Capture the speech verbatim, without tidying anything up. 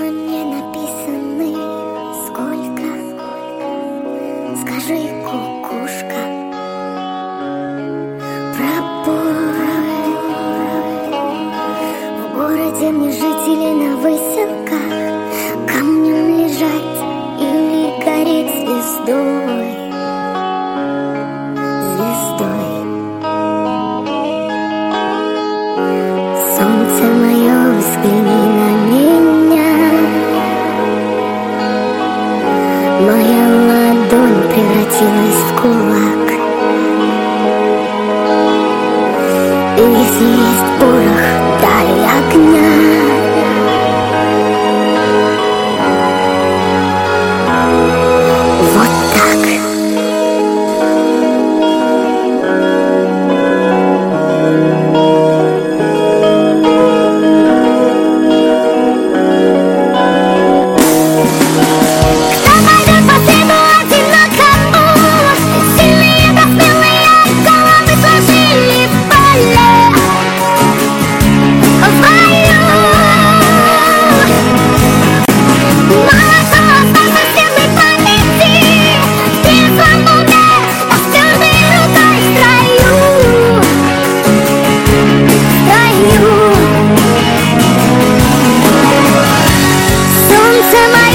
не написаны. Сколько? Скажи, кукушка. Пробой. В городе мне жить или на выселках, камнем лежать или гореть звездой. Звездой. Солнце мое, взгляни на меня. Моя ладонь превратилась в кулак. И если есть порох, дай огня. Вот так. Солнце мое.